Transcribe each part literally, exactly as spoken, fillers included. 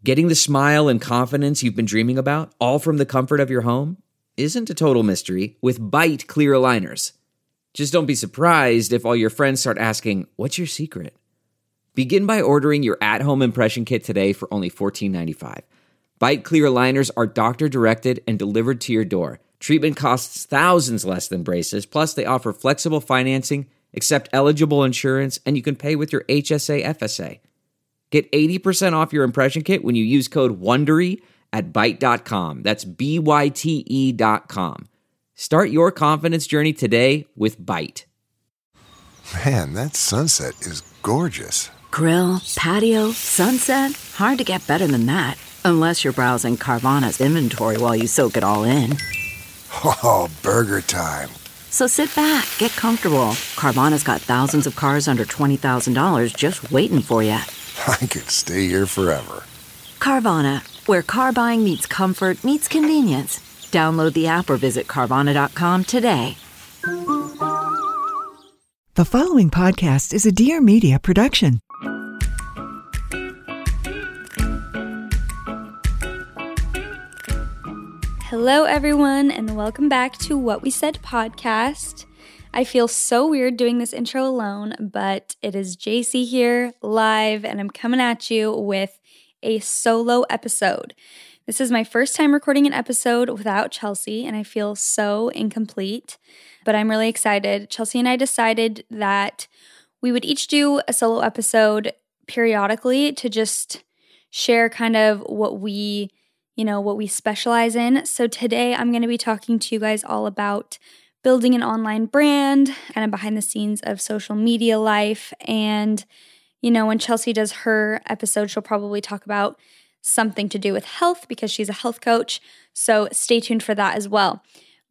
Getting the smile and confidence you've been dreaming about, all from the comfort of your home, isn't a total mystery with Byte clear aligners. Just don't be surprised if all your friends start asking, "What's your secret?" Begin by ordering your at-home impression kit today for only fourteen ninety-five. Byte clear aligners are doctor-directed and delivered to your door. Treatment costs thousands less than braces, plus they offer flexible financing, accept eligible insurance, and you can pay with your H S A F S A. Get eighty percent off your impression kit when you use code WONDERY at byte dot com. That's B Y T E dot com. Start your confidence journey today with Byte. Man, that sunset is gorgeous. Grill, patio, sunset. Hard to get better than that. Unless you're browsing Carvana's inventory while you soak it all in. Oh, burger time. So sit back, get comfortable. Carvana's got thousands of cars under twenty thousand dollars just waiting for you. I could stay here forever. Carvana, where car buying meets comfort, meets convenience. Download the app or visit Carvana dot com today. The following podcast is a Dear Media production. Hello, everyone, and welcome back to What We Said podcast. I feel so weird doing this intro alone, but it is J C here, live, and I'm coming at you with a solo episode. This is my first time recording an episode without Chelsea, and I feel so incomplete, but I'm really excited. Chelsea and I decided that we would each do a solo episode periodically to just share kind of what we, you know, what we specialize in. So today I'm going to be talking to you guys all about building an online brand, kind of behind the scenes of social media life. And, you know, when Chelsea does her episode, she'll probably talk about something to do with health because she's a health coach. So stay tuned for that as well.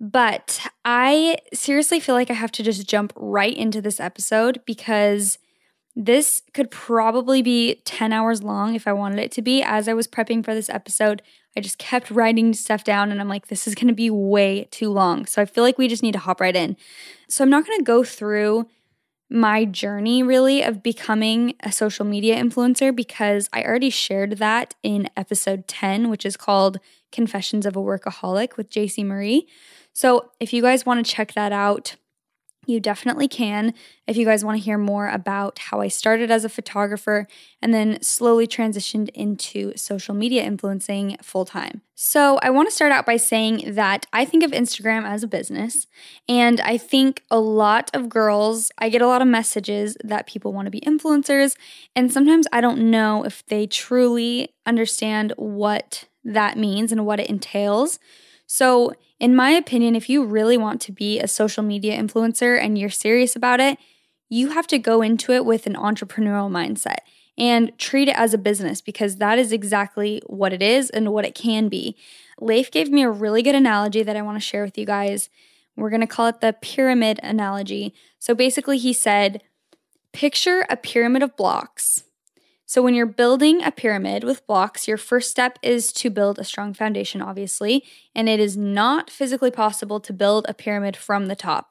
But I seriously feel like I have to just jump right into this episode because this could probably be ten hours long if I wanted it to be. As I was prepping for this episode, I just kept writing stuff down and I'm like, this is going to be way too long. So I feel like we just need to hop right in. So I'm not going to go through my journey really of becoming a social media influencer because I already shared that in episode ten, which is called Confessions of a Workaholic with J C Marie. So if you guys want to check that out, you definitely can. If you guys want to hear more about how I started as a photographer and then slowly transitioned into social media influencing full time. So I want to start out by saying that I think of Instagram as a business. And I think a lot of girls, I get a lot of messages that people want to be influencers. And sometimes I don't know if they truly understand what that means and what it entails. So in my opinion, if you really want to be a social media influencer and you're serious about it, you have to go into it with an entrepreneurial mindset and treat it as a business because that is exactly what it is and what it can be. Leif gave me a really good analogy that I want to share with you guys. We're going to call it the pyramid analogy. So basically he said, picture a pyramid of blocks. So when you're building a pyramid with blocks, your first step is to build a strong foundation, obviously, and it is not physically possible to build a pyramid from the top.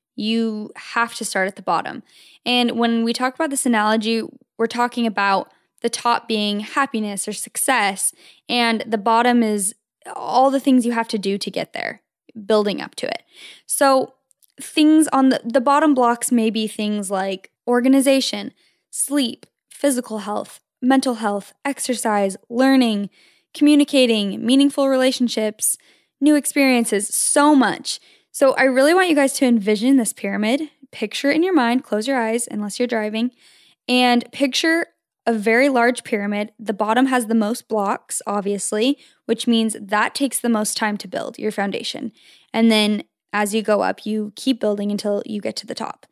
You have to start at the bottom. And when we talk about this analogy, we're talking about the top being happiness or success, and the bottom is all the things you have to do to get there, building up to it. So things on the, the bottom blocks may be things like organization, sleep, physical health, mental health, exercise, learning, communicating, meaningful relationships, new experiences, so much. So I really want you guys to envision this pyramid, picture it in your mind, close your eyes unless you're driving, and picture a very large pyramid. The bottom has the most blocks, obviously, which means that takes the most time to build your foundation. And then as you go up, you keep building until you get to the top.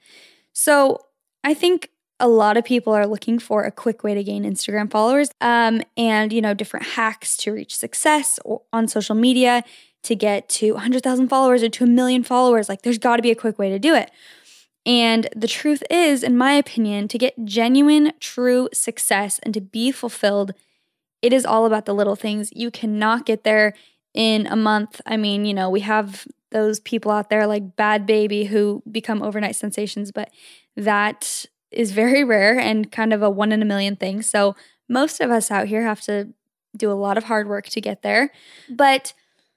So I think a lot of people are looking for a quick way to gain Instagram followers um, and, you know, different hacks to reach success on social media to get to one hundred thousand followers or to a million followers. Like there's got to be a quick way to do it. And the truth is, in my opinion, to get genuine, true success and to be fulfilled, it is all about the little things. You cannot get there in a month. I mean, you know, we have those people out there like Bad Baby who become overnight sensations, but that is very rare and kind of a one in a million thing. So most of us out here have to do a lot of hard work to get there. But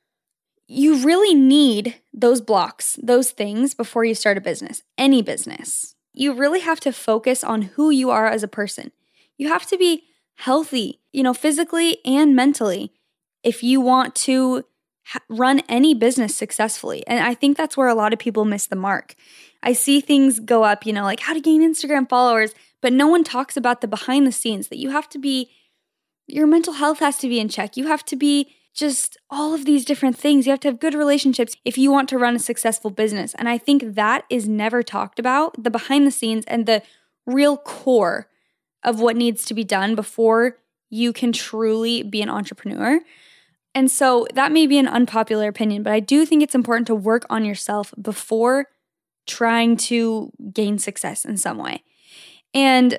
you really need those blocks, those things before you start a business, any business. You really have to focus on who you are as a person. You have to be healthy, you know, physically and mentally if you want to ha- run any business successfully. And I think that's where a lot of people miss the mark. I see things go up, you know, like how to gain Instagram followers, but no one talks about the behind the scenes, that you have to be, your mental health has to be in check. You have to be just all of these different things. You have to have good relationships if you want to run a successful business. And I think that is never talked about, the behind the scenes and the real core of what needs to be done before you can truly be an entrepreneur. And so that may be an unpopular opinion, but I do think it's important to work on yourself before trying to gain success in some way. And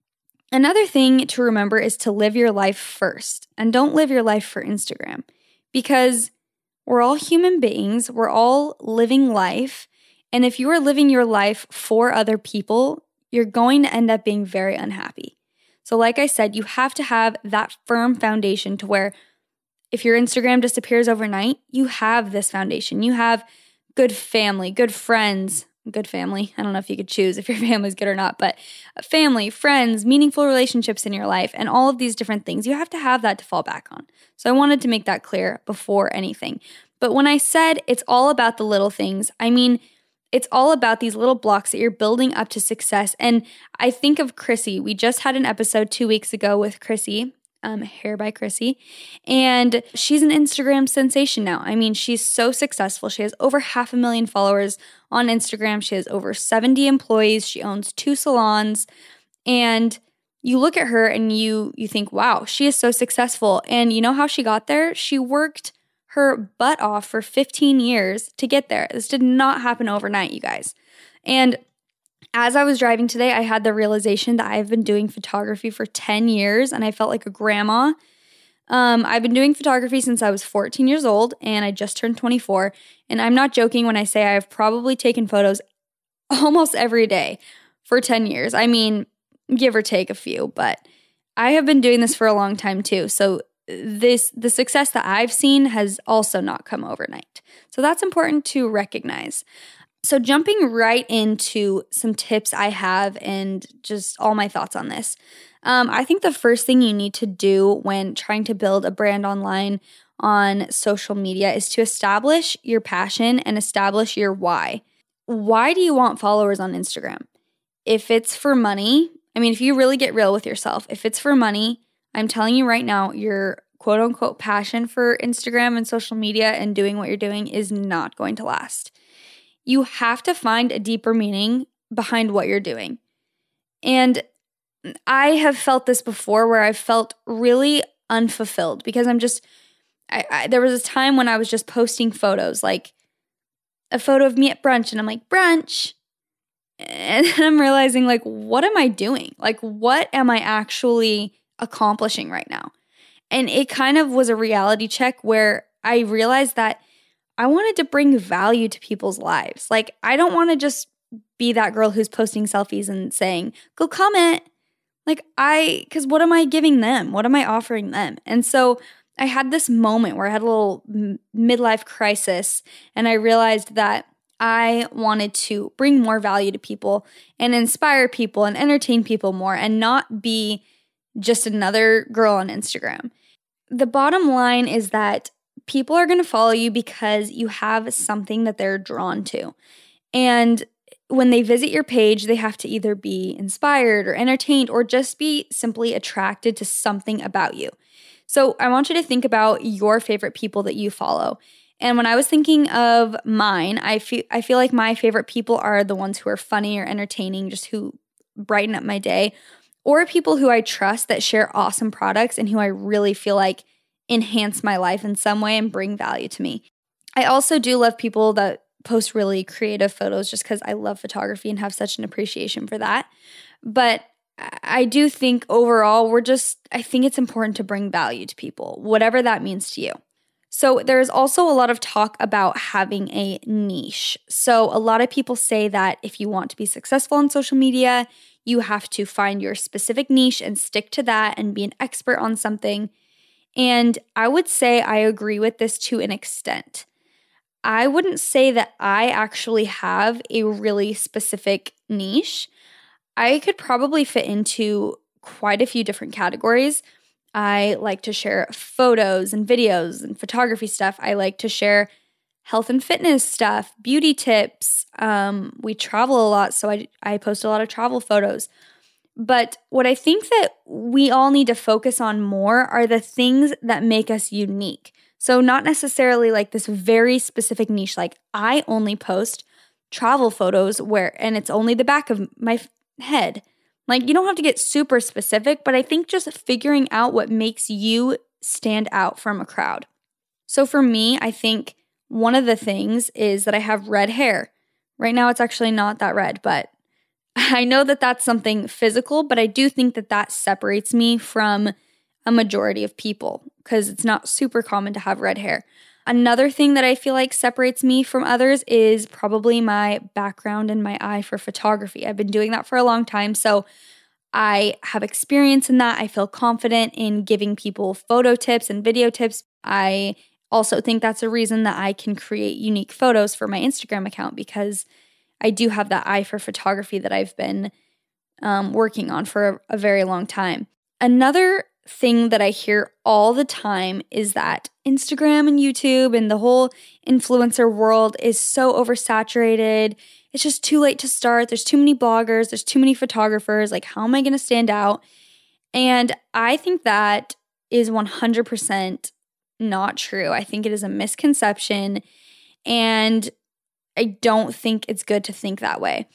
another thing to remember is to live your life first, and don't live your life for Instagram, because we're all human beings. We're all living life. And if you are living your life for other people, you're going to end up being very unhappy. So like I said, you have to have that firm foundation to where if your Instagram disappears overnight, you have this foundation. You have good family, good friends, good family. I don't know if you could choose if your family's good or not, but family, friends, meaningful relationships in your life, and all of these different things. You have to have that to fall back on. So I wanted to make that clear before anything. But when I said it's all about the little things, I mean, it's all about these little blocks that you're building up to success. And I think of Chrissy. We just had an episode two weeks ago with Chrissy, um, Hair by Chrissy, and she's an Instagram sensation now. I mean, she's so successful. She has over half a million followers on Instagram. She has over seventy employees. She owns two salons. And you look at her and you you think, wow, she is so successful. And you know how she got there? She worked her butt off for fifteen years to get there. This did not happen overnight, you guys. And as I was driving today, I had the realization that I've been doing photography for ten years, and I felt like a grandma. Um, I've been doing photography since I was fourteen years old, and I just turned twenty-four. And I'm not joking when I say I've probably taken photos almost every day for ten years. I mean, give or take a few, but I have been doing this for a long time too. So this the success that I've seen has also not come overnight. So that's important to recognize. So jumping right into some tips I have and just all my thoughts on this. Um, I think the first thing you need to do when trying to build a brand online on social media is to establish your passion and establish your why. Why do you want followers on Instagram? If it's for money, I mean, if you really get real with yourself, if it's for money, I'm telling you right now, your quote unquote passion for Instagram and social media and doing what you're doing is not going to last. You have to find a deeper meaning behind what you're doing. And I have felt this before where I've felt really unfulfilled because I'm just, I, I, there was a time when I was just posting photos, like a photo of me at brunch, and I'm like, brunch. And then I'm realizing, like, what am I doing? Like, what am I actually accomplishing right now? And it kind of was a reality check where I realized that I wanted to bring value to people's lives. Like, I don't want to just be that girl who's posting selfies and saying, go comment. Like, I, because what am I giving them? What am I offering them? And so I had this moment where I had a little midlife crisis, and I realized that I wanted to bring more value to people and inspire people and entertain people more and not be just another girl on Instagram. The bottom line is that people are going to follow you because you have something that they're drawn to. And when they visit your page, they have to either be inspired or entertained or just be simply attracted to something about you. So I want you to think about your favorite people that you follow. And when I was thinking of mine, I feel I feel like my favorite people are the ones who are funny or entertaining, just who brighten up my day, or people who I trust that share awesome products and who I really feel like enhance my life in some way and bring value to me. I also do love people that post really creative photos just because I love photography and have such an appreciation for that. But I do think overall, we're just, I think it's important to bring value to people, whatever that means to you. So there's also a lot of talk about having a niche. So a lot of people say that if you want to be successful on social media, you have to find your specific niche and stick to that and be an expert on something. And I would say I agree with this to an extent. I wouldn't say that I actually have a really specific niche. I could probably fit into quite a few different categories. I like to share photos and videos and photography stuff. I like to share health and fitness stuff, beauty tips. Um, we travel a lot, so I, I post a lot of travel photos. But what I think that we all need to focus on more are the things that make us unique. So not necessarily like this very specific niche, like I only post travel photos where, and it's only the back of my f- head. Like you don't have to get super specific, but I think just figuring out what makes you stand out from a crowd. So for me, I think one of the things is that I have red hair. Right now it's actually not that red, but I know that that's something physical, but I do think that that separates me from a majority of people because it's not super common to have red hair. Another thing that I feel like separates me from others is probably my background and my eye for photography. I've been doing that for a long time, so I have experience in that. I feel confident in giving people photo tips and video tips. I also think that's a reason that I can create unique photos for my Instagram account because I do have that eye for photography that I've been um, working on for a, a very long time. Another thing that I hear all the time is that Instagram and YouTube and the whole influencer world is so oversaturated. It's just too late to start. There's too many bloggers. There's too many photographers. Like, how am I going to stand out? And I think that is one hundred percent not true. I think it is a misconception. And I don't think it's good to think that way.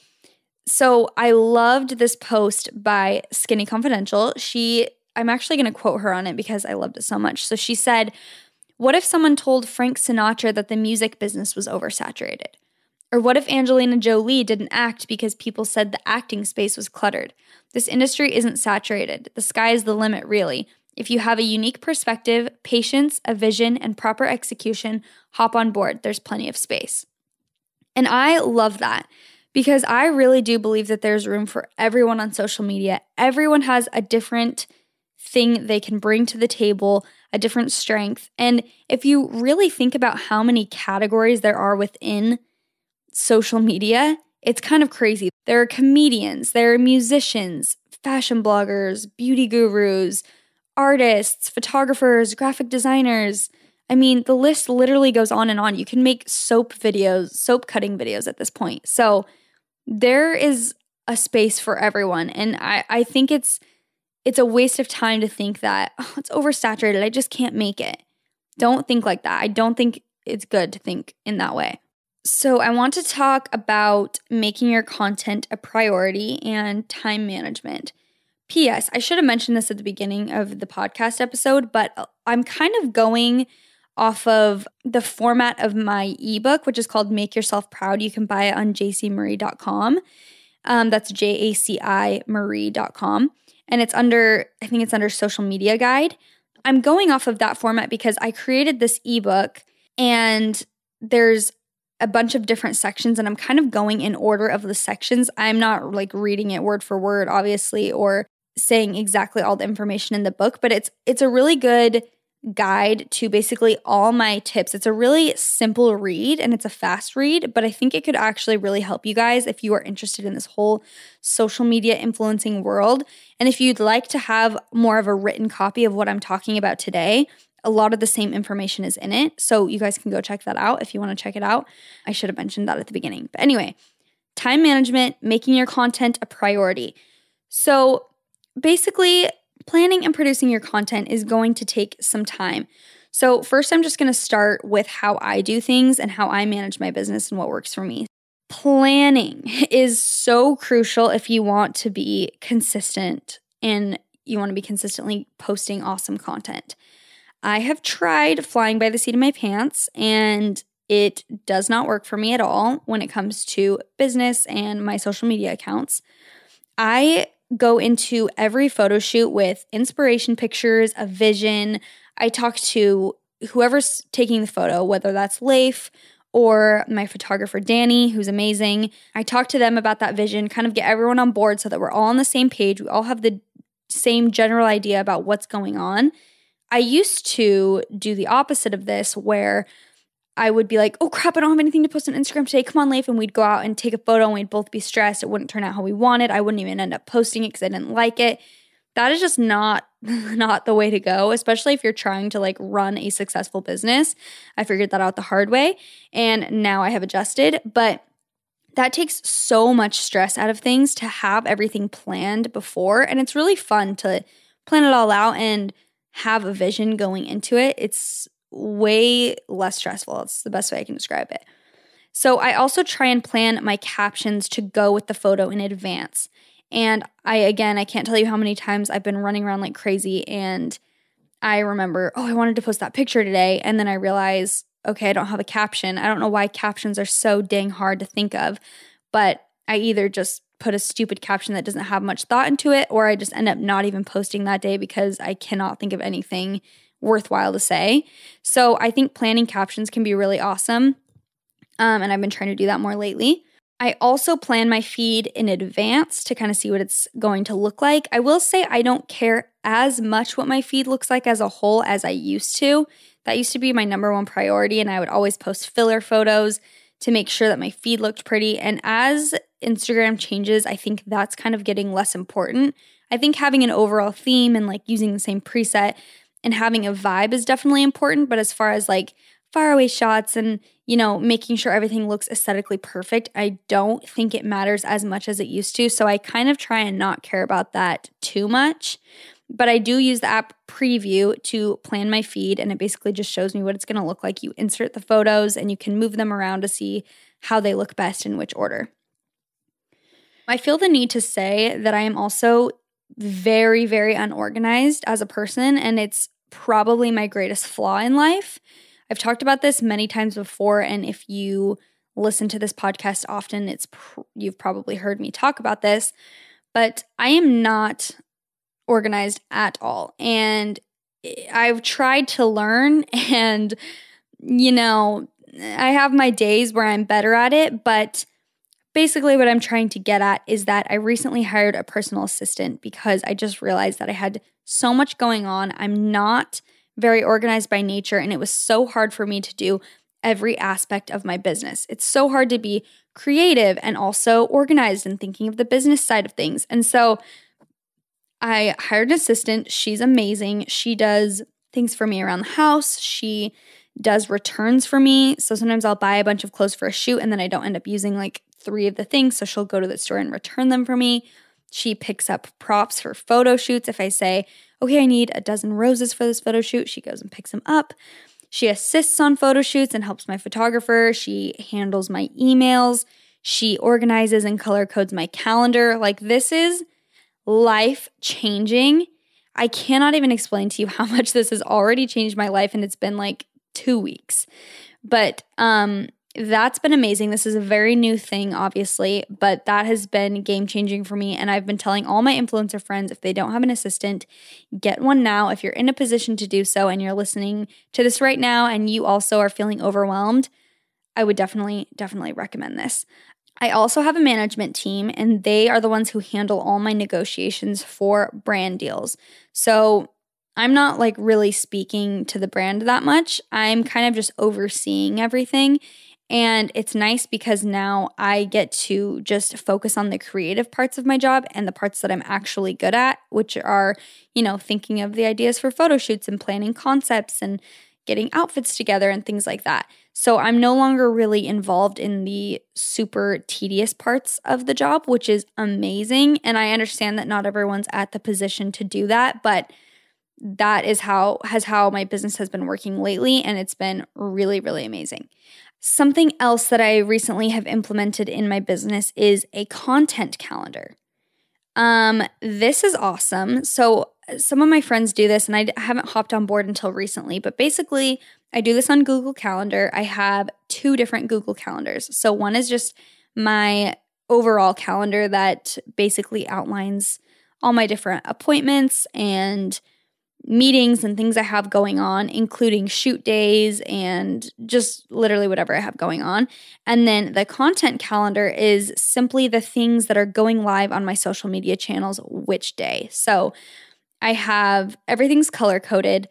So I loved this post by Skinny Confidential. She, I'm actually going to quote her on it because I loved it so much. So she said, "What if someone told Frank Sinatra that the music business was oversaturated? Or what if Angelina Jolie didn't act because people said the acting space was cluttered? This industry isn't saturated. The sky is the limit, really. If you have a unique perspective, patience, a vision, and proper execution, hop on board. There's plenty of space." And I love that because I really do believe that there's room for everyone on social media. Everyone has a different thing they can bring to the table, a different strength. And if you really think about how many categories there are within social media, it's kind of crazy. There are comedians, there are musicians, fashion bloggers, beauty gurus, artists, photographers, graphic designers. I mean, the list literally goes on and on. You can make soap videos, soap cutting videos at this point. So there is a space for everyone. And I, I think it's it's a waste of time to think that, oh, it's oversaturated. I just can't make it. Don't think like that. I don't think it's good to think in that way. So I want to talk about making your content a priority and time management. P S. I should have mentioned this at the beginning of the podcast episode, but I'm kind of going off of the format of my ebook, which is called Make Yourself Proud. You can buy it on j c marie dot com. Um, that's J A C I Marie dot com. And it's under, I think it's under social media guide. I'm going off of that format because I created this ebook and there's a bunch of different sections and I'm kind of going in order of the sections. I'm not like reading it word for word, obviously, or saying exactly all the information in the book, but it's it's a really good guide to basically all my tips. It's a really simple read and it's a fast read, but I think it could actually really help you guys if you are interested in this whole social media influencing world. And if you'd like to have more of a written copy of what I'm talking about today, a lot of the same information is in it. So you guys can go check that out if you want to check it out. I should have mentioned that at the beginning. But anyway, time management, making your content a priority. So basically, planning and producing your content is going to take some time. So first, I'm just going to start with how I do things and how I manage my business and what works for me. Planning is so crucial if you want to be consistent and you want to be consistently posting awesome content. I have tried flying by the seat of my pants and it does not work for me at all when it comes to business and my social media accounts. I go into every photo shoot with inspiration pictures, a vision. I talk to whoever's taking the photo, whether that's Leif or my photographer, Danny, who's amazing. I talk to them about that vision, kind of get everyone on board so that we're all on the same page. We all have the same general idea about what's going on. I used to do the opposite of this where I would be like, oh crap, I don't have anything to post on Instagram today. Come on, Leif. And we'd go out and take a photo and we'd both be stressed. It wouldn't turn out how we wanted. I wouldn't even end up posting it because I didn't like it. That is just not, not the way to go, especially if you're trying to like run a successful business. I figured that out the hard way and now I have adjusted. But that takes so much stress out of things to have everything planned before. And it's really fun to plan it all out and have a vision going into it. It's way less stressful. It's the best way I can describe it. So I also try and plan my captions to go with the photo in advance. And I, again, I can't tell you how many times I've been running around like crazy and I remember, oh, I wanted to post that picture today. And then I realize, okay, I don't have a caption. I don't know why captions are so dang hard to think of, but I either just put a stupid caption that doesn't have much thought into it, or I just end up not even posting that day because I cannot think of anything worthwhile to say. So I think planning captions can be really awesome. Um, and I've been trying to do that more lately. I also plan my feed in advance to kind of see what it's going to look like. I will say I don't care as much what my feed looks like as a whole as I used to. That used to be my number one priority, and I would always post filler photos to make sure that my feed looked pretty. And as Instagram changes, I think that's kind of getting less important. I think having an overall theme and like using the same preset and having a vibe is definitely important. But as far as like faraway shots and, you know, making sure everything looks aesthetically perfect, I don't think it matters as much as it used to. So I kind of try and not care about that too much. But I do use the app Preview to plan my feed, and it basically just shows me what it's going to look like. You insert the photos and you can move them around to see how they look best in which order. I feel the need to say that I am also very, very unorganized as a person, and it's probably my greatest flaw in life. I've talked about this many times before, and if you listen to this podcast often, it's pr- you've probably heard me talk about this, but I am not organized at all. And I've tried to learn, and, you know, I have my days where I'm better at it, but basically what I'm trying to get at is that I recently hired a personal assistant because I just realized that I had so much going on. I'm not very organized by nature, and it was so hard for me to do every aspect of my business. It's so hard to be creative and also organized and thinking of the business side of things. And so I hired an assistant. She's amazing. She does things for me around the house. She does returns for me. So sometimes I'll buy a bunch of clothes for a shoot and then I don't end up using like three of the things. So she'll go to the store and return them for me. She picks up props for photo shoots. If I say, okay, I need a dozen roses for this photo shoot, she goes and picks them up. She assists on photo shoots and helps my photographer. She handles my emails. She organizes and color codes my calendar. Like, this is life-changing. I cannot even explain to you how much this has already changed my life, and it's been like two weeks. But um, that's been amazing. This is a very new thing, obviously, but that has been game-changing for me, and I've been telling all my influencer friends, if they don't have an assistant, get one now. If you're in a position to do so and you're listening to this right now and you also are feeling overwhelmed, I would definitely, definitely recommend this. I also have a management team, and they are the ones who handle all my negotiations for brand deals. So I'm not like really speaking to the brand that much. I'm kind of just overseeing everything. And it's nice because now I get to just focus on the creative parts of my job and the parts that I'm actually good at, which are, you know, thinking of the ideas for photo shoots and planning concepts and getting outfits together and things like that. So I'm no longer really involved in the super tedious parts of the job, which is amazing. And I understand that not everyone's at the position to do that, but that is how has how my business has been working lately, and it's been really, really amazing. Something else that I recently have implemented in my business is a content calendar. Um, this is awesome. So some of my friends do this, and I haven't hopped on board until recently, but basically I do this on Google Calendar. I have two different Google Calendars. So one is just my overall calendar that basically outlines all my different appointments and meetings and things I have going on, including shoot days and just literally whatever I have going on. And then the content calendar is simply the things that are going live on my social media channels which day. So I have everything's color coded.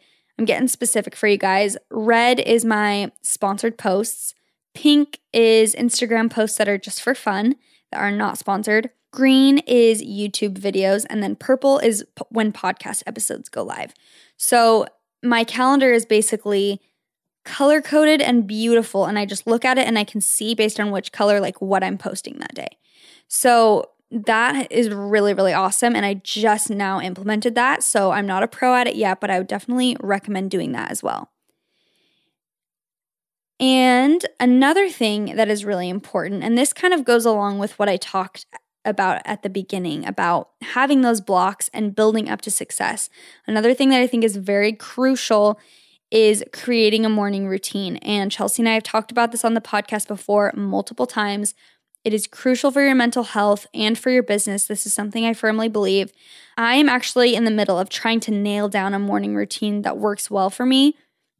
I'm getting specific for you guys. Red is my sponsored posts. Pink is Instagram posts that are just for fun, that are not sponsored. Green is YouTube videos. And then purple is p- when podcast episodes go live. So my calendar is basically color-coded and beautiful. And I just look at it and I can see based on which color, like what I'm posting that day. So that is really, really awesome. And I just now implemented that. So I'm not a pro at it yet, but I would definitely recommend doing that as well. And another thing that is really important, and this kind of goes along with what I talked about at the beginning, about having those blocks and building up to success. Another thing that I think is very crucial is creating a morning routine. And Chelsea and I have talked about this on the podcast before multiple times. It is crucial for your mental health and for your business. This is something I firmly believe. I am actually in the middle of trying to nail down a morning routine that works well for me,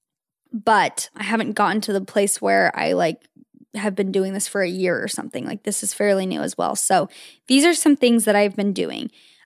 but I haven't gotten to the place where I like have been doing this for a year or something. Like this is fairly new as well. So these are some things that I've been doing.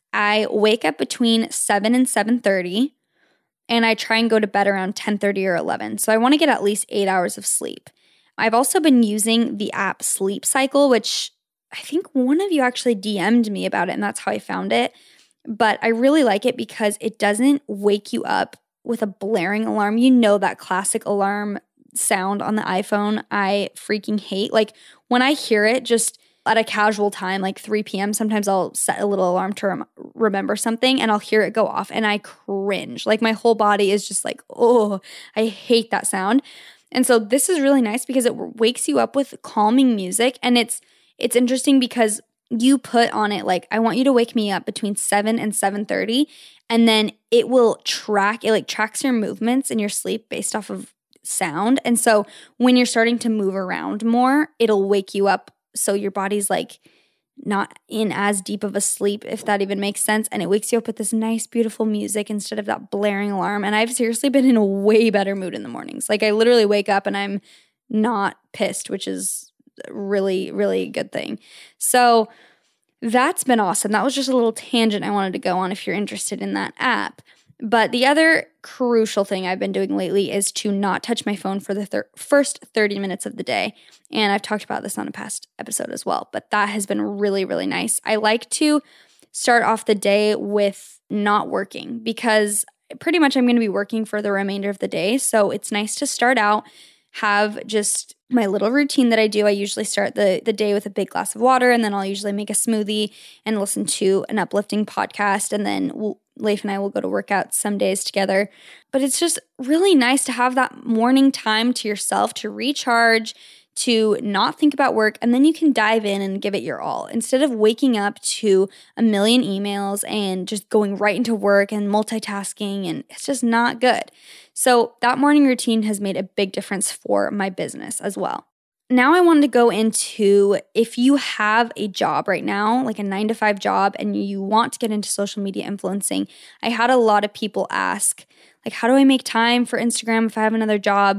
I wake up between seven and seven thirty, and I try and go to bed around ten thirty or eleven. So I want to get at least eight hours of sleep. I've also been using the app Sleep Cycle, which I think one of you actually D M'd me about it, and that's how I found it. But I really like it because it doesn't wake you up with a blaring alarm. You know that classic alarm sound on the iPhone I freaking hate. Like when I hear it just at a casual time, like three p.m., sometimes I'll set a little alarm to rem- remember something and I'll hear it go off and I cringe. Like my whole body is just like, oh, I hate that sound. And so this is really nice because it wakes you up with calming music. And it's it's interesting because you put on it like, I want you to wake me up between seven and seven thirty. And then it will track, it like tracks your movements in your sleep based off of sound. And so when you're starting to move around more, it'll wake you up so your body's like not in as deep of a sleep, if that even makes sense. And it wakes you up with this nice, beautiful music instead of that blaring alarm. And I've seriously been in a way better mood in the mornings. Like I literally wake up and I'm not pissed, which is really, really good thing. So that's been awesome. That was just a little tangent I wanted to go on if you're interested in that app. But the other crucial thing I've been doing lately is to not touch my phone for the thir- first thirty minutes of the day. And I've talked about this on a past episode as well, but that has been really, really nice. I like to start off the day with not working because pretty much I'm going to be working for the remainder of the day. So it's nice to start out, have just my little routine that I do. I usually start the, the day with a big glass of water, and then I'll usually make a smoothie and listen to an uplifting podcast, and then we'll Leif and I will go to work out some days together. But it's just really nice to have that morning time to yourself to recharge, to not think about work, and then you can dive in and give it your all. Instead of waking up to a million emails and just going right into work and multitasking, and it's just not good. So that morning routine has made a big difference for my business as well. Now I wanted to go into if you have a job right now, like a nine to five job, and you want to get into social media influencing. I had a lot of people ask, like, how do I make time for Instagram if I have another job?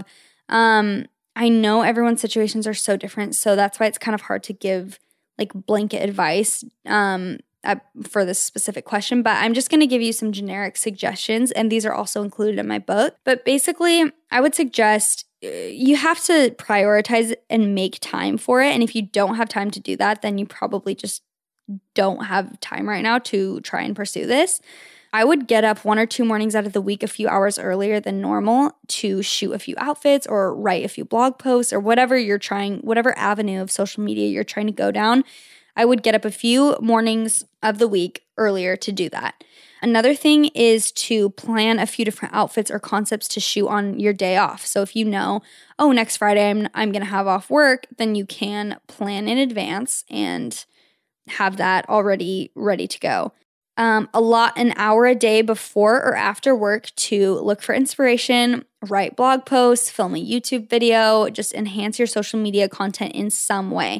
Um, I know everyone's situations are so different, so that's why it's kind of hard to give like blanket advice um, uh, for this specific question. But I'm just going to give you some generic suggestions, and these are also included in my book. But basically, I would suggest you have to prioritize and make time for it. And if you don't have time to do that, then you probably just don't have time right now to try and pursue this. I would get up one or two mornings out of the week a few hours earlier than normal to shoot a few outfits or write a few blog posts or whatever you're trying, whatever avenue of social media you're trying to go down. I would get up a few mornings of the week earlier to do that. Another thing is to plan a few different outfits or concepts to shoot on your day off. So if you know, oh, next Friday I'm I'm going to have off work, then you can plan in advance and have that already ready to go. Um, allot an hour a day before or after work to look for inspiration, write blog posts, film a YouTube video, just enhance your social media content in some way.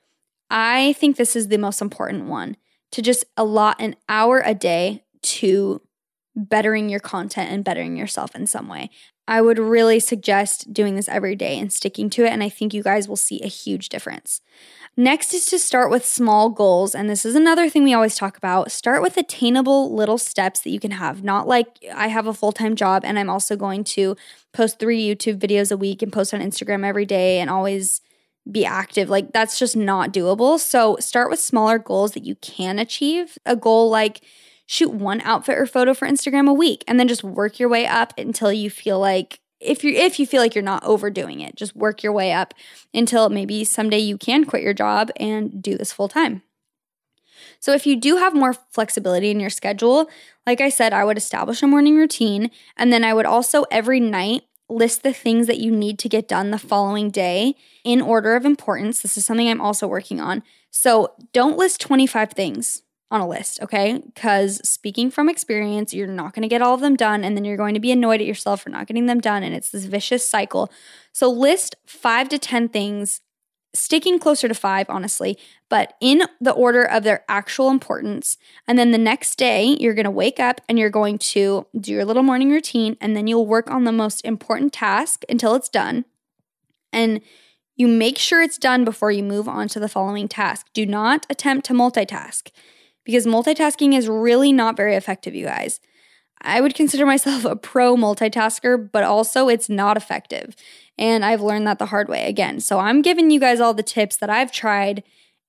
I think this is the most important one, to just allot an hour a day to bettering your content and bettering yourself in some way. I would really suggest doing this every day and sticking to it, and I think you guys will see a huge difference. Next is to start with small goals, and this is another thing we always talk about. Start with attainable little steps that you can have, not like I have a full-time job and I'm also going to post three YouTube videos a week and post on Instagram every day and always be active. Like, that's just not doable. So start with smaller goals that you can achieve. A goal like shoot one outfit or photo for Instagram a week, and then just work your way up until you feel like, if you if you feel like you're not overdoing it, just work your way up until maybe someday you can quit your job and do this full time. So if you do have more flexibility in your schedule, like I said, I would establish a morning routine, and then I would also every night list the things that you need to get done the following day in order of importance. This is something I'm also working on. So don't list twenty-five things on a list, okay? Because speaking from experience, you're not going to get all of them done, and then you're going to be annoyed at yourself for not getting them done, and it's this vicious cycle. So list five to ten things, sticking closer to five, honestly, but in the order of their actual importance. And then the next day, you're going to wake up and you're going to do your little morning routine, and then you'll work on the most important task until it's done. And you make sure it's done before you move on to the following task. Do not attempt to multitask, because multitasking is really not very effective, you guys. I would consider myself a pro multitasker, but also it's not effective. And I've learned that the hard way again. So I'm giving you guys all the tips that I've tried,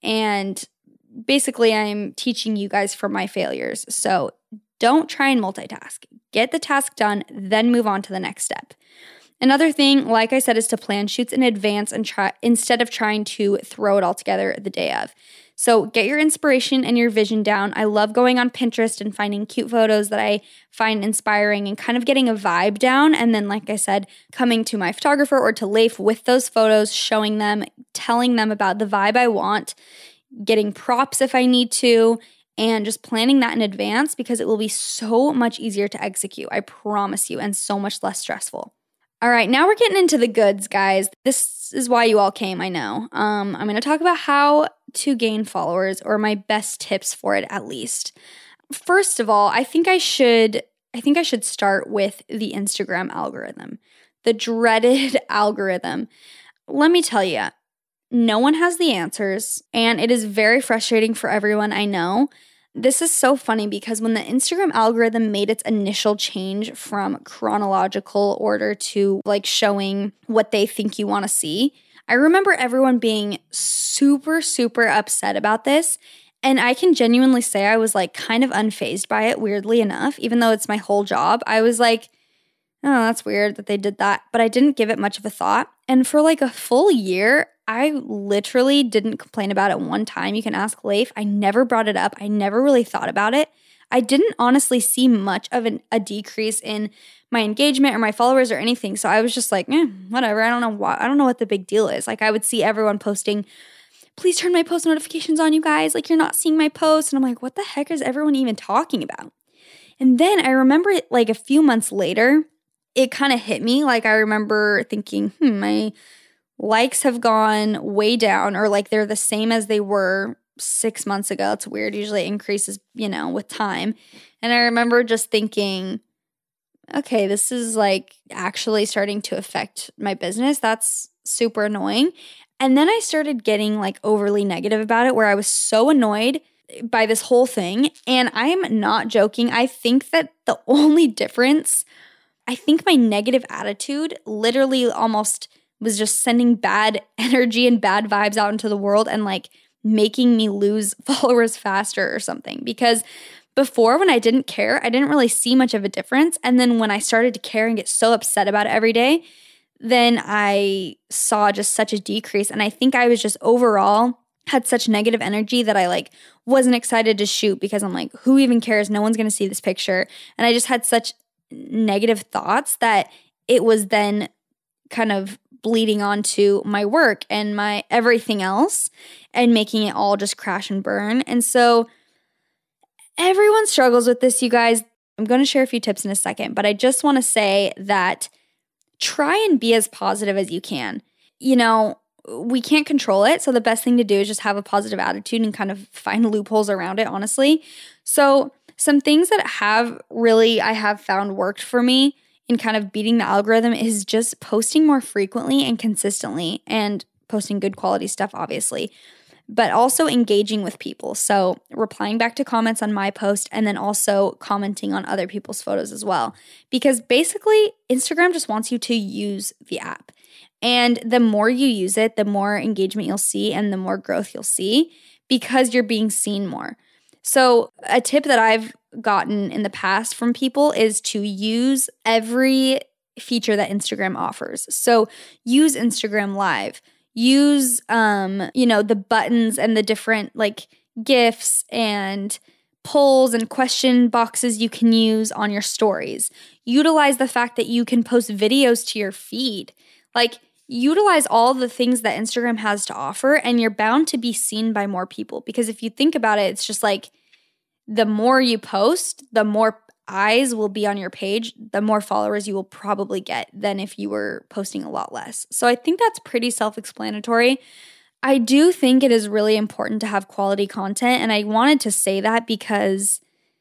and basically I'm teaching you guys from my failures. So don't try and multitask. Get the task done, then move on to the next step. Another thing, like I said, is to plan shoots in advance and try instead of trying to throw it all together the day of. So get your inspiration and your vision down. I love going on Pinterest and finding cute photos that I find inspiring and kind of getting a vibe down. And then, like I said, coming to my photographer or to Leif with those photos, showing them, telling them about the vibe I want, getting props if I need to, and just planning that in advance, because it will be so much easier to execute, I promise you, and so much less stressful. All right, now we're getting into the goods, guys. This is why you all came, I know. Um, I'm going to talk about how to gain followers, or my best tips for it, at least. First of all, I think I should I think I should start with the Instagram algorithm, the dreaded algorithm. Let me tell you, no one has the answers, and it is very frustrating for everyone, I know. This is so funny because when the Instagram algorithm made its initial change from chronological order to like showing what they think you want to see, I remember everyone being super, super upset about this. And I can genuinely say I was like kind of unfazed by it, weirdly enough, even though it's my whole job. I was like, oh, that's weird that they did that. But I didn't give it much of a thought. And for like a full year, I literally didn't complain about it one time. You can ask Leif. I never brought it up. I never really thought about it. I didn't honestly see much of an, a decrease in my engagement or my followers or anything. So I was just like, eh, whatever. I don't know why. I don't know what the big deal is. Like, I would see everyone posting, please turn my post notifications on, you guys. Like, you're not seeing my posts. And I'm like, what the heck is everyone even talking about? And then I remember it like a few months later, it kind of hit me. Like, I remember thinking, hmm, my likes have gone way down, or like they're the same as they were six months ago. It's weird. Usually it increases, you know, with time. And I remember just thinking, okay, this is like actually starting to affect my business. That's super annoying. And then I started getting like overly negative about it, where I was so annoyed by this whole thing. And I am not joking. I think that the only difference, I think my negative attitude literally almost was just sending bad energy and bad vibes out into the world and like making me lose followers faster or something. Because before, when I didn't care, I didn't really see much of a difference. And then when I started to care and get so upset about it every day, then I saw just such a decrease. And I think I was just overall had such negative energy that I like wasn't excited to shoot, because I'm like, who even cares? No one's going to see this picture. And I just had such negative thoughts that it was then kind of bleeding onto my work and my everything else and making it all just crash and burn. And so everyone struggles with this, you guys. I'm going to share a few tips in a second, but I just want to say that try and be as positive as you can. You know, we can't control it, so the best thing to do is just have a positive attitude and kind of find loopholes around it, honestly. So some things that have really, I have found worked for me in kind of beating the algorithm is just posting more frequently and consistently, and posting good quality stuff, obviously, but also engaging with people. So replying back to comments on my post, and then also commenting on other people's photos as well. Because basically, Instagram just wants you to use the app. And the more you use it, the more engagement you'll see and the more growth you'll see, because you're being seen more. So a tip that I've gotten in the past from people is to use every feature that Instagram offers. So use Instagram Live. Use, um, you know, the buttons and the different like GIFs and polls and question boxes you can use on your stories. Utilize the fact that you can post videos to your feed. Like, utilize all the things that Instagram has to offer, and you're bound to be seen by more people. Because if you think about it, it's just like the more you post, the more eyes will be on your page, the more followers you will probably get than if you were posting a lot less. So I think that's pretty self-explanatory. I do think it is really important to have quality content, and I wanted to say that because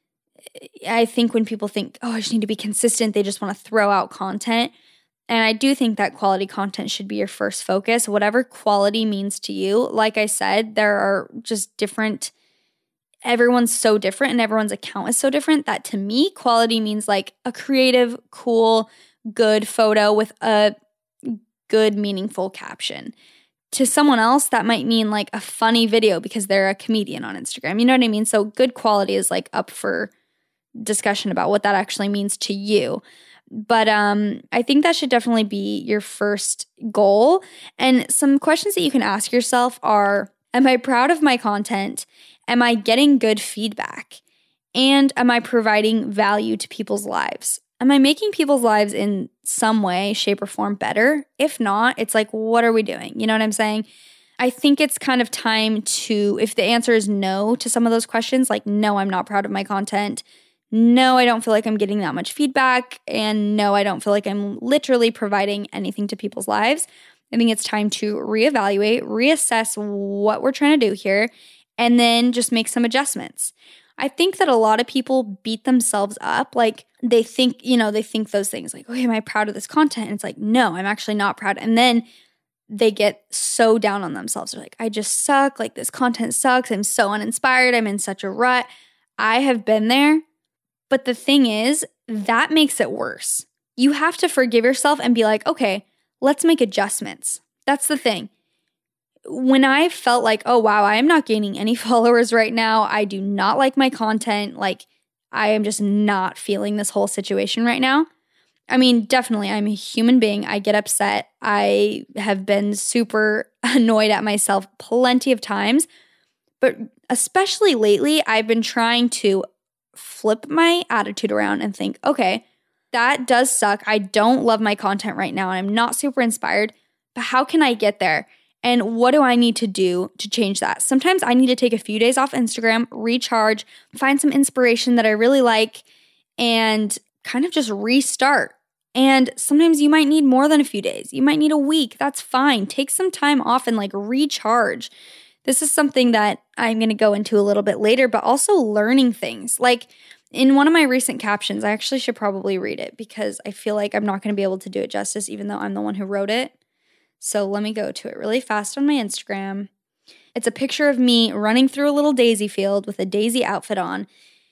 I think when people think, oh, I just need to be consistent, they just want to throw out content. And I do think that quality content should be your first focus, whatever quality means to you. Like I said, there are just different, everyone's so different and everyone's account is so different that to me, quality means like a creative, cool, good photo with a good, meaningful caption. To someone else, that might mean like a funny video because they're a comedian on Instagram. You know what I mean? So good quality is like up for discussion about what that actually means to you. But um, I think that should definitely be your first goal. And some questions that you can ask yourself are, am I proud of my content? Am I getting good feedback? And am I providing value to people's lives? Am I making people's lives in some way, shape, or form better? If not, it's like, what are we doing? You know what I'm saying? I think it's kind of time to, if the answer is no to some of those questions, like, no, I'm not proud of my content. No, I don't feel like I'm getting that much feedback. And no, I don't feel like I'm literally providing anything to people's lives. I think it's time to reevaluate, reassess what we're trying to do here, and then just make some adjustments. I think that a lot of people beat themselves up. Like they think, you know, they think those things like, okay, am I proud of this content? And it's like, no, I'm actually not proud. And then they get so down on themselves. They're like, I just suck. Like this content sucks. I'm so uninspired. I'm in such a rut. I have been there. But the thing is, that makes it worse. You have to forgive yourself and be like, okay, let's make adjustments. That's the thing. When I felt like, oh, wow, I am not gaining any followers right now. I do not like my content. Like, I am just not feeling this whole situation right now. I mean, definitely, I'm a human being. I get upset. I have been super annoyed at myself plenty of times. But especially lately, I've been trying to flip my attitude around and think, okay, that does suck. I don't love my content right now. And I'm not super inspired, but how can I get there? And what do I need to do to change that? Sometimes I need to take a few days off Instagram, recharge, find some inspiration that I really like, and kind of just restart. And sometimes you might need more than a few days. You might need a week. That's fine. Take some time off and like recharge. This is something that I'm going to go into a little bit later, but also learning things. Like in one of my recent captions, I actually should probably read it because I feel like I'm not going to be able to do it justice, even though I'm the one who wrote it. So let me go to it really fast on my Instagram. It's a picture of me running through a little daisy field with a daisy outfit on.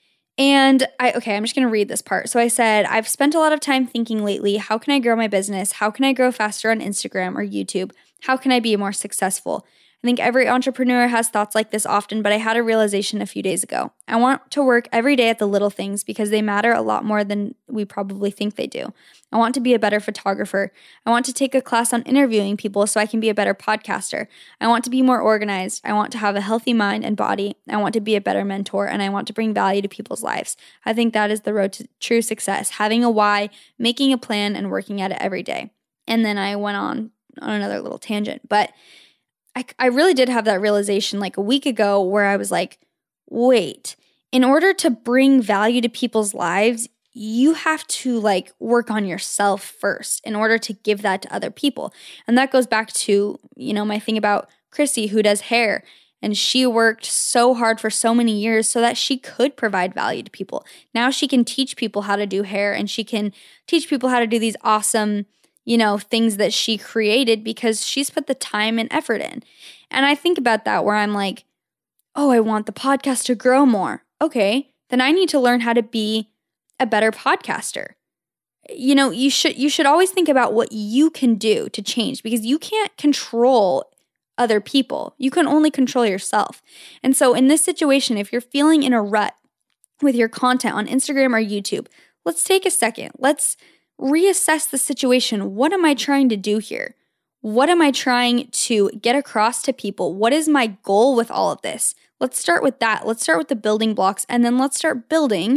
And I, okay, I'm just going to read this part. So I said, I've spent a lot of time thinking lately, how can I grow my business? How can I grow faster on Instagram or YouTube? How can I be more successful? I think every entrepreneur has thoughts like this often, but I had a realization a few days ago. I want to work every day at the little things because they matter a lot more than we probably think they do. I want to be a better photographer. I want to take a class on interviewing people so I can be a better podcaster. I want to be more organized. I want to have a healthy mind and body. I want to be a better mentor, and I want to bring value to people's lives. I think that is the road to true success, having a why, making a plan, and working at it every day. And then I went on on another little tangent, but I, I really did have that realization like a week ago where I was like, wait, in order to bring value to people's lives, you have to like work on yourself first in order to give that to other people. And that goes back to, you know, my thing about Chrissy who does hair. And she worked so hard for so many years so that she could provide value to people. Now she can teach people how to do hair, and she can teach people how to do these awesome, you know, things that she created because she's put the time and effort in. And I think about that where I'm like, oh, I want the podcast to grow more. Okay, then I need to learn how to be a better podcaster. You know, you should you should always think about what you can do to change, because you can't control other people. You can only control yourself. And so in this situation, if you're feeling in a rut with your content on Instagram or YouTube, let's take a second. Let's reassess the situation. What am I trying to do here? What am I trying to get across to people? What is my goal with all of this? Let's start with that. Let's start with the building blocks, and then let's start building,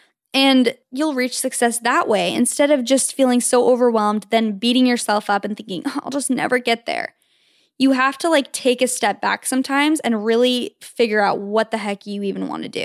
and you'll reach success that way instead of just feeling so overwhelmed, then beating yourself up and thinking, oh, I'll just never get there. You have to like take a step back sometimes and really figure out what the heck you even want to do.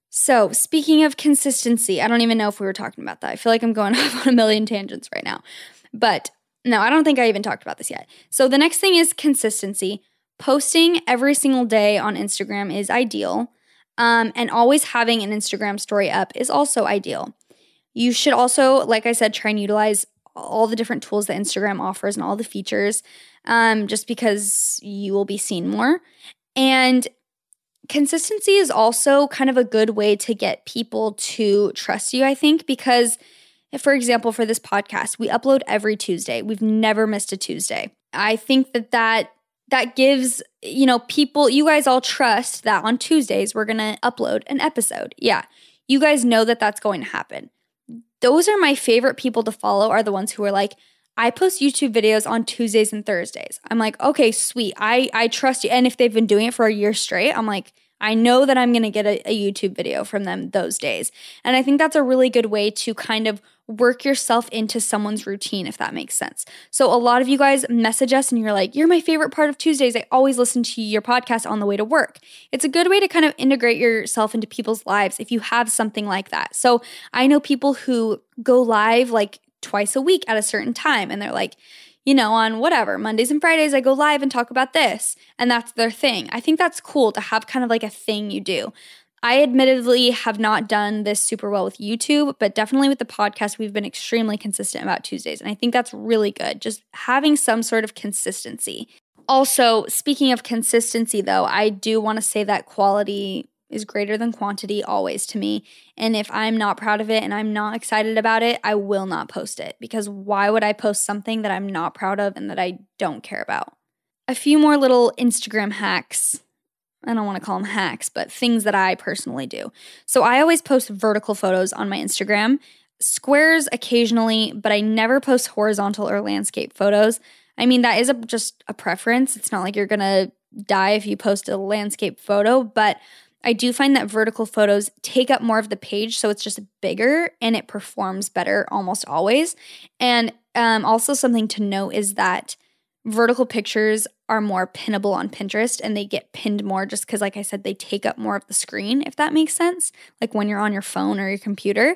So speaking of consistency, I don't even know if we were talking about that. I feel like I'm going off on a million tangents right now. But no, I don't think I even talked about this yet. So the next thing is consistency. Posting every single day on Instagram is ideal. Um, and always having an Instagram story up is also ideal. You should also, like I said, try and utilize all the different tools that Instagram offers and all the features, um, just because you will be seen more. And consistency is also kind of a good way to get people to trust you, I think, because, for example, for this podcast, we upload every Tuesday. We've never missed a Tuesday. I think that that, that gives, you know, people, you guys all trust that on Tuesdays we're going to upload an episode. Yeah, you guys know that that's going to happen. Those are my favorite people to follow, are the ones who are like, I post YouTube videos on Tuesdays and Thursdays. I'm like, okay, sweet. I, I trust you. And if they've been doing it for a year straight, I'm like, I know that I'm going to get a, a YouTube video from them those days. And I think that's a really good way to kind of work yourself into someone's routine, if that makes sense. So a lot of you guys message us and you're like, you're my favorite part of Tuesdays. I always listen to your podcast on the way to work. It's a good way to kind of integrate yourself into people's lives if you have something like that. So I know people who go live like twice a week at a certain time, and they're like, you know, on whatever, Mondays and Fridays, I go live and talk about this, and that's their thing. I think that's cool to have kind of like a thing you do. I admittedly have not done this super well with YouTube, but definitely with the podcast, we've been extremely consistent about Tuesdays, and I think that's really good, just having some sort of consistency. Also, speaking of consistency though, I do want to say that quality is greater than quantity always to me. And if I'm not proud of it and I'm not excited about it, I will not post it, because why would I post something that I'm not proud of and that I don't care about? A few more little Instagram hacks. I don't want to call them hacks, but things that I personally do. So I always post vertical photos on my Instagram, squares occasionally, but I never post horizontal or landscape photos. I mean, that is a, just a preference. It's not like you're going to die if you post a landscape photo, but I do find that vertical photos take up more of the page, so it's just bigger and it performs better almost always. And um, also something to note is that vertical pictures are more pinnable on Pinterest, and they get pinned more just because, like I said, they take up more of the screen, if that makes sense, like when you're on your phone or your computer.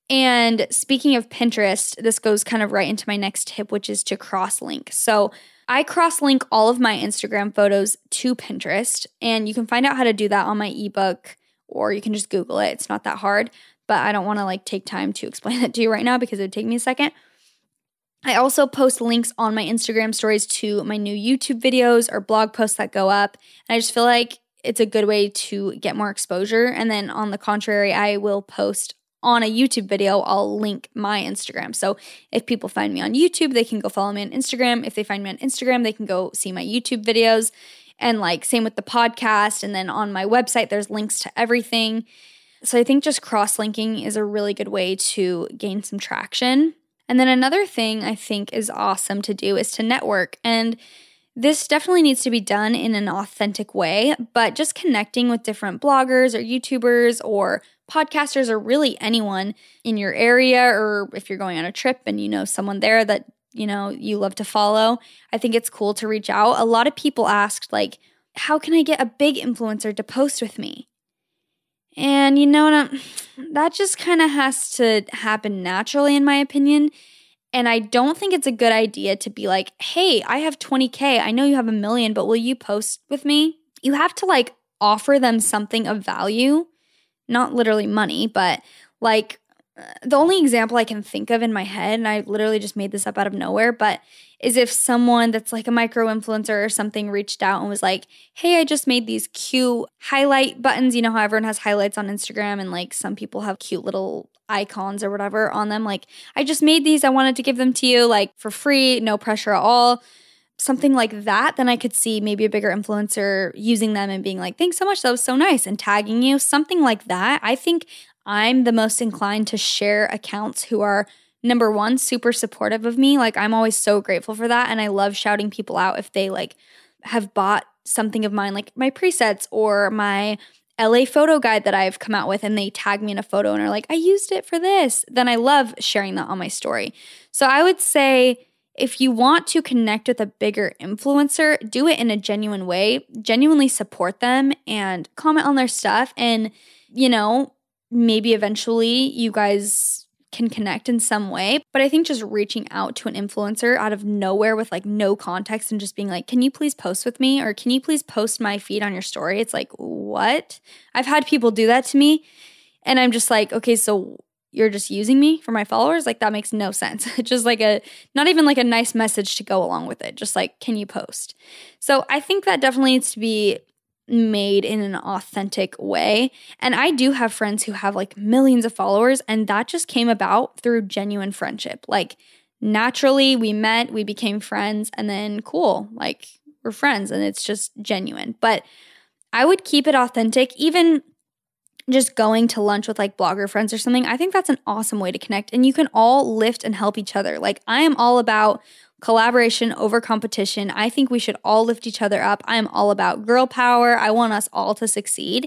And speaking of Pinterest, this goes kind of right into my next tip, which is to cross-link. So I cross-link all of my Instagram photos to Pinterest, and you can find out how to do that on my ebook, or you can just Google it. It's not that hard, but I don't want to like take time to explain it to you right now because it would take me a second. I also post links on my Instagram stories to my new YouTube videos or blog posts that go up, and I just feel like it's a good way to get more exposure. And then on the contrary, I will post on a YouTube video, I'll link my Instagram. So if people find me on YouTube, they can go follow me on Instagram. If they find me on Instagram, they can go see my YouTube videos. And like same with the podcast. And then on my website, there's links to everything. So I think just cross-linking is a really good way to gain some traction. And then another thing I think is awesome to do is to network. And this definitely needs to be done in an authentic way, but just connecting with different bloggers or YouTubers or podcasters or really anyone in your area, or if you're going on a trip and you know someone there that, you know, you love to follow, I think it's cool to reach out. A lot of people asked, like, how can I get a big influencer to post with me? And you know, that just kind of has to happen naturally, in my opinion. And I don't think it's a good idea to be like, hey, I have twenty K. I know you have a million, but will you post with me? you have to like offer them something of value, not literally money, but like the only example I can think of in my head, and I literally just made this up out of nowhere, but is if someone that's like a micro influencer or something reached out and was like, hey, I just made these cute highlight buttons. You know how everyone has highlights on Instagram and like some people have cute little icons or whatever on them. Like, I just made these. I wanted to give them to you like for free, no pressure at all. Something like that, then I could see maybe a bigger influencer using them and being like, thanks so much. That was so nice. And tagging you, something like that. I think I'm the most inclined to share accounts who are, number one, super supportive of me. Like, I'm always so grateful for that. And I love shouting people out if they like have bought something of mine, like my presets or my L A photo guide that I've come out with, and they tag me in a photo and are like, I used it for this. Then I love sharing that on my story. So I would say, if you want to connect with a bigger influencer, do it in a genuine way, genuinely support them and comment on their stuff. And, you know, maybe eventually you guys can connect in some way. But I think just reaching out to an influencer out of nowhere with like no context and just being like, can you please post with me? Or can you please post my feed on your story? It's like, what? I've had people do that to me. And I'm just like, okay, so you're just using me for my followers? Like, that makes no sense. It's just like a, not even like a nice message to go along with it. Just like, can you post? So I think that definitely needs to be made in an authentic way. And I do have friends who have like millions of followers, and that just came about through genuine friendship. Like, naturally we met, we became friends, and then cool, like we're friends and it's just genuine. But I would keep it authentic. Even just going to lunch with like blogger friends or something, I think that's an awesome way to connect, and you can all lift and help each other. Like, I am all about collaboration over competition. I think we should all lift each other up. I am all about girl power. I want us all to succeed.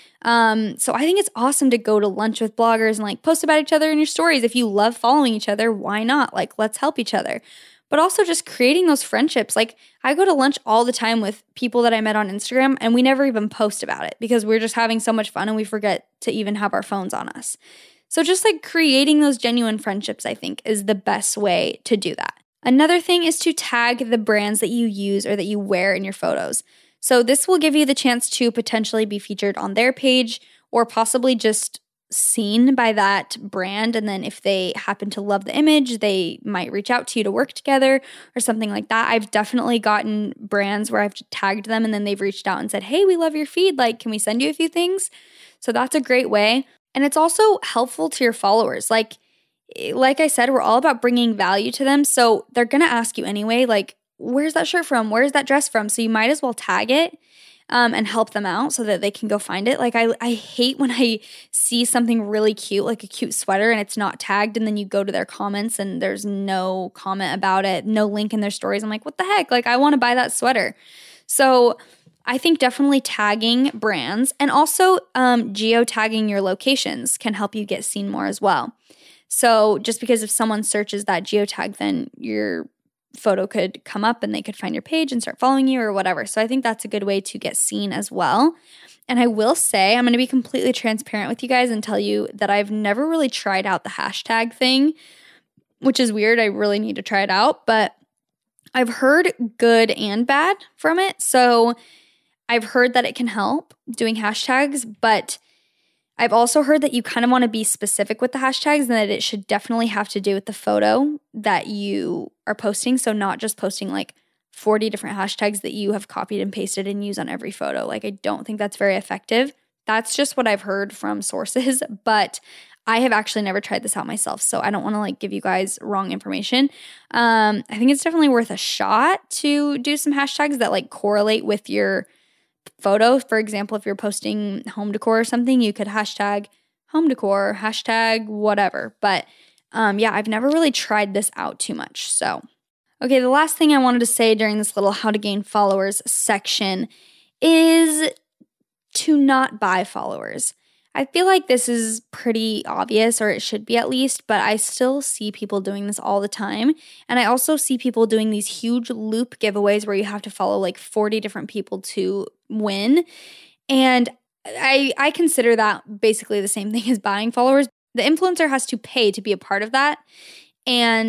Um, so I think it's awesome to go to lunch with bloggers and like post about each other in your stories. If you love following each other, why not? Like, let's help each other. But also just creating those friendships. Like, I go to lunch all the time with people that I met on Instagram, and we never even post about it because we're just having so much fun and we forget to even have our phones on us. So just like creating those genuine friendships, I think, is the best way to do that. Another thing is to tag the brands that you use or that you wear in your photos. So this will give you the chance to potentially be featured on their page, or possibly just seen by that brand. And then if they happen to love the image, they might reach out to you to work together or something like that. I've definitely gotten brands where I've tagged them and then they've reached out and said, hey, we love your feed. Like, can we send you a few things? So that's a great way. And it's also helpful to your followers. Like, like I said, we're all about bringing value to them. So they're going to ask you anyway, like, where's that shirt from? Where's that dress from? So you might as well tag it. Um, and help them out so that they can go find it. Like, I, I hate when I see something really cute, like a cute sweater, and it's not tagged, and then you go to their comments and there's no comment about it, no link in their stories. I'm like, what the heck? Like, I want to buy that sweater. So I think definitely tagging brands, and also um, geo-tagging your locations can help you get seen more as well. So just because if someone searches that geotag, then you're photo could come up and they could find your page and start following you or whatever. So I think that's a good way to get seen as well. And I will say, I'm going to be completely transparent with you guys and tell you that I've never really tried out the hashtag thing, which is weird. I really need to try it out, but I've heard good and bad from it. So I've heard that it can help doing hashtags, but I've also heard that you kind of want to be specific with the hashtags and that it should definitely have to do with the photo that you are posting. So not just posting like forty different hashtags that you have copied and pasted and use on every photo. Like, I don't think that's very effective. That's just what I've heard from sources, but I have actually never tried this out myself. So I don't want to like give you guys wrong information. Um, I think it's definitely worth a shot to do some hashtags that like correlate with your photo. For example, if you're posting home decor or something, you could hashtag home decor, hashtag whatever. But um, yeah, I've never really tried this out too much. So, okay, the last thing I wanted to say during this little how to gain followers section is to not buy followers. I feel like this is pretty obvious, or it should be at least, but I still see people doing this all the time. And I also see people doing these huge loop giveaways where you have to follow like forty different people to win. And I I consider that basically the same thing as buying followers. The influencer has to pay to be a part of that. And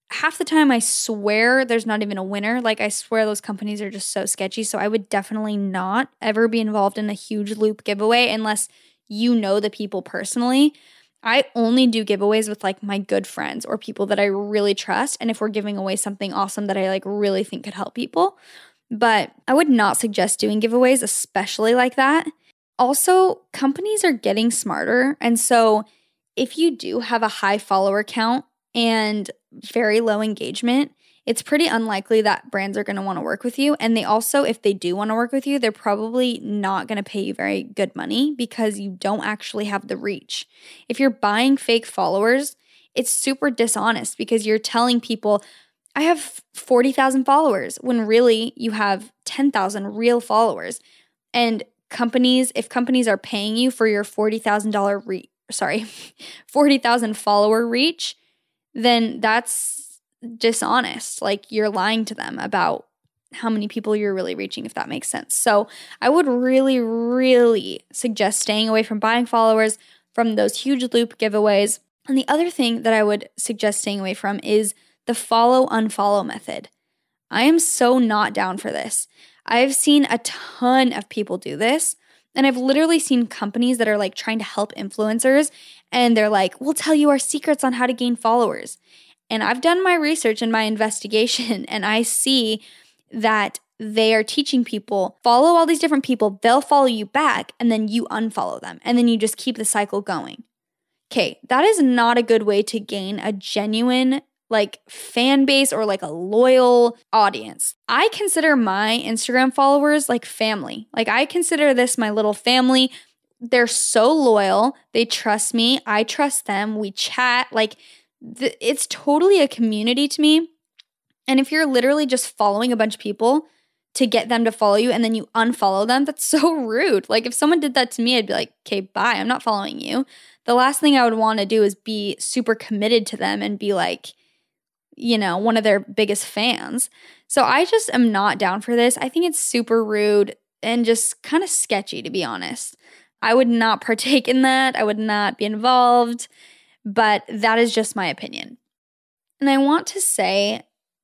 half the time I swear there's not even a winner. Like I swear those companies are just so sketchy. So I would definitely not ever be involved in a huge loop giveaway unless you know the people personally. I only do giveaways with like my good friends or people that I really trust. And if we're giving away something awesome that I like really think could help people. But I would not suggest doing giveaways, especially like that. Also, companies are getting smarter. And so if you do have a high follower count and very low engagement, it's pretty unlikely that brands are going to want to work with you. And they also, if they do want to work with you, they're probably not going to pay you very good money because you don't actually have the reach. If you're buying fake followers, it's super dishonest because you're telling people, I have forty thousand followers, when really you have ten thousand real followers. And companies, if companies are paying you for your forty thousand dollars re- sorry, forty thousand follower reach, then that's dishonest. Like you're lying to them about how many people you're really reaching, if that makes sense. So I would really, really suggest staying away from buying followers, from those huge loop giveaways. And the other thing that I would suggest staying away from is the follow unfollow method. I am so not down for this. I've seen a ton of people do this. And I've literally seen companies that are like trying to help influencers and they're like, we'll tell you our secrets on how to gain followers. And I've done my research and my investigation and I see that they are teaching people, follow all these different people, they'll follow you back and then you unfollow them. And then you just keep the cycle going. Okay, that is not a good way to gain a genuine like fan base or like a loyal audience. I consider my Instagram followers like family. Like I consider this my little family. They're so loyal. They trust me. I trust them. We chat. Like th- it's totally a community to me. And if you're literally just following a bunch of people to get them to follow you and then you unfollow them, that's so rude. Like if someone did that to me, I'd be like, okay, bye. I'm not following you. The last thing I would want to do is be super committed to them and be like, you know, one of their biggest fans. So I just am not down for this. I think it's super rude and just kind of sketchy, to be honest. I would not partake in that. I would not be involved, but that is just my opinion. And I want to say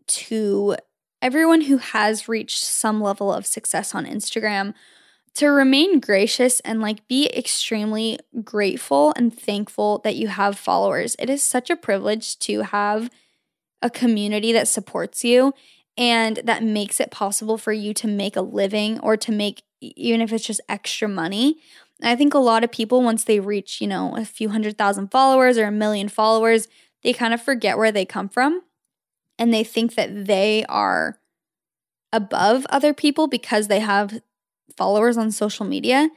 to everyone who has reached some level of success on Instagram to remain gracious and like be extremely grateful and thankful that you have followers. It is such a privilege to have a community that supports you and that makes it possible for you to make a living or to make, even if it's just extra money. I think a lot of people, once they reach, you know, a few hundred thousand followers or a million followers, they kind of forget where they come from and they think that they are above other people because they have followers on social media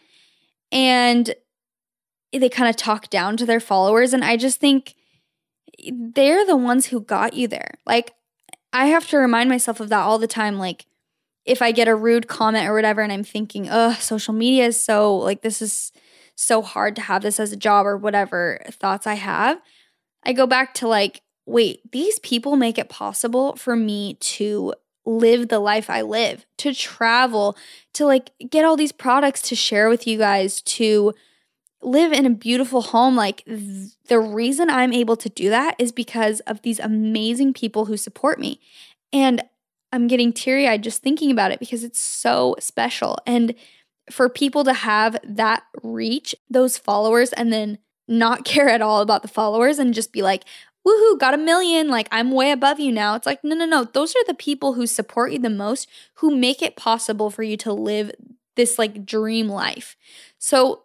and they kind of talk down to their followers. And I just think they're the ones who got you there. Like, I have to remind myself of that all the time. Like, if I get a rude comment or whatever and I'm thinking, oh, social media is so, like, this is so hard to have this as a job or whatever thoughts I have, I go back to like, wait, these people make it possible for me to live the life I live, to travel, to like get all these products to share with you guys, to live in a beautiful home. Like th- the reason I'm able to do that is because of these amazing people who support me. And I'm getting teary-eyed just thinking about it because it's so special. And for people to have that reach, those followers, and then not care at all about the followers and just be like, woohoo, got a million, like I'm way above you now. It's like, no, no, no. Those are the people who support you the most, who make it possible for you to live this like dream life. So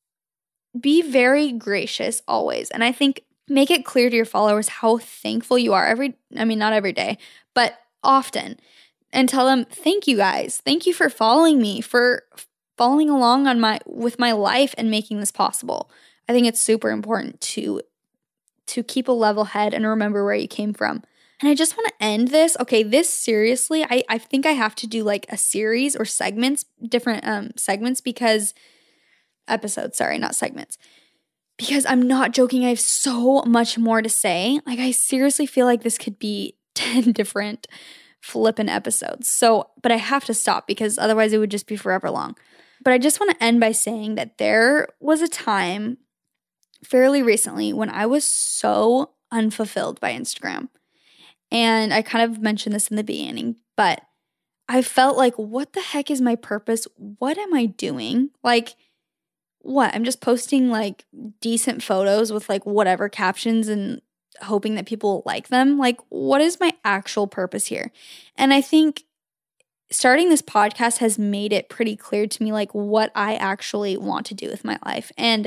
be very gracious always. And I think make it clear to your followers how thankful you are every, I mean, not every day, but often. And tell them, thank you guys. Thank you for following me, for following along on my, with my life and making this possible. I think it's super important to, to keep a level head and remember where you came from. And I just want to end this. Okay, this seriously, I, I think I have to do like a series or segments, different um, segments because episodes, sorry, not segments. Because I'm not joking, I have so much more to say. Like I seriously feel like this could be ten different flippin' episodes. So, but I have to stop because otherwise it would just be forever long. But I just want to end by saying that there was a time fairly recently when I was so unfulfilled by Instagram. And I kind of mentioned this in the beginning, but I felt like, what the heck is my purpose? What am I doing? Like, what? I'm just posting like decent photos with like whatever captions and hoping that people like them. Like, what is my actual purpose here? And I think starting this podcast has made it pretty clear to me like what I actually want to do with my life. And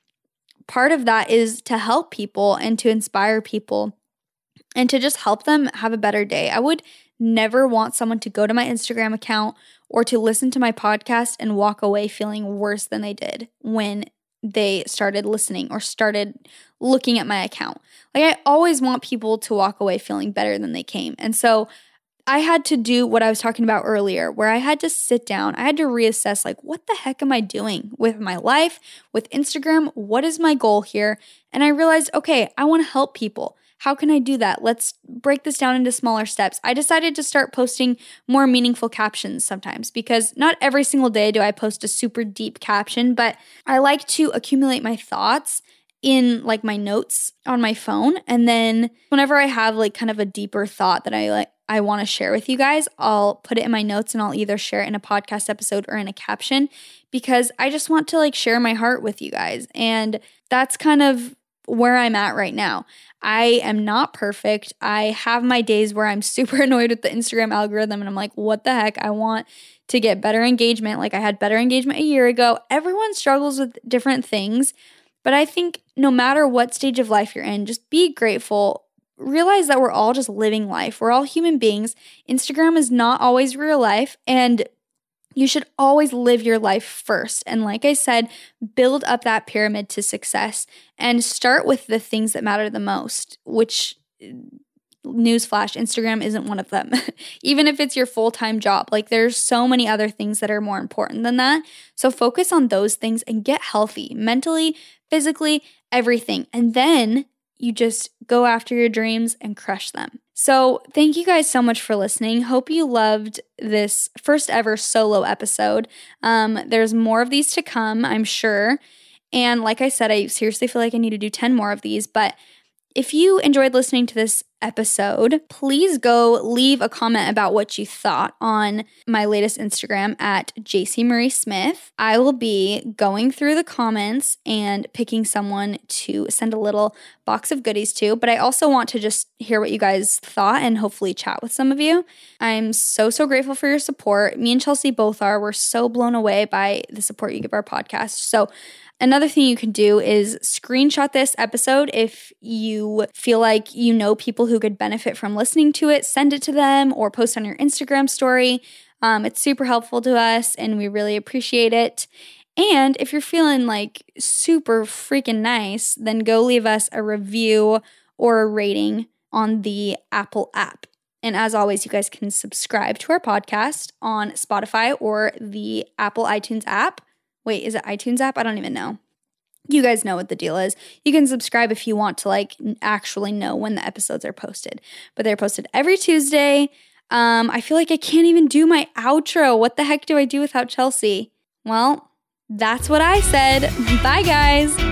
part of that is to help people and to inspire people and to just help them have a better day. I would never want someone to go to my Instagram account or to listen to my podcast and walk away feeling worse than they did when they started listening or started looking at my account. Like, I always want people to walk away feeling better than they came. And so I had to do what I was talking about earlier, where I had to sit down, I had to reassess, like, what the heck am I doing with my life, with Instagram? What is my goal here? And I realized, okay, I want to help people. How can I do that? Let's break this down into smaller steps. I decided to start posting more meaningful captions sometimes, because not every single day do I post a super deep caption, but I like to accumulate my thoughts in like my notes on my phone. And then whenever I have like kind of a deeper thought that I like, I want to share with you guys, I'll put it in my notes and I'll either share it in a podcast episode or in a caption, because I just want to like share my heart with you guys. And that's kind of where I'm at right now. I am not perfect. I have my days where I'm super annoyed with the Instagram algorithm and I'm like, what the heck? I want to get better engagement. Like, I had better engagement a year ago. Everyone struggles with different things, but I think no matter what stage of life you're in, just be grateful. Realize that we're all just living life. We're all human beings. Instagram is not always real life, and you should always live your life first. And like I said, build up that pyramid to success and start with the things that matter the most, which, newsflash, Instagram isn't one of them. Even if it's your full-time job, like, there's so many other things that are more important than that. So focus on those things and get healthy mentally, physically, everything. And then you just go after your dreams and crush them. So thank you guys so much for listening. Hope you loved this first ever solo episode. Um, there's more of these to come, I'm sure. And like I said, I seriously feel like I need to do ten more of these. But if you enjoyed listening to this episode, please go leave a comment about what you thought on my latest Instagram at J C Marie Smith. I will be going through the comments and picking someone to send a little box of goodies to, but I also want to just hear what you guys thought and hopefully chat with some of you. I'm so, so grateful for your support. Me and Chelsea both are. We're so blown away by the support you give our podcast. So another thing you can do is screenshot this episode if you feel like you know people who could benefit from listening to it. Send it to them or post on your Instagram story. Um, it's super helpful to us and we really appreciate it. And if you're feeling like super freaking nice, then go leave us a review or a rating on the Apple app. And as always, you guys can subscribe to our podcast on Spotify or the Apple iTunes app. Wait, is it iTunes app? I don't even know. You guys know what the deal is. You can subscribe if you want to like actually know when the episodes are posted. But they're posted every Tuesday. Um, I feel like I can't even do my outro. What the heck do I do without Chelsea? Well, that's what I said. Bye, guys.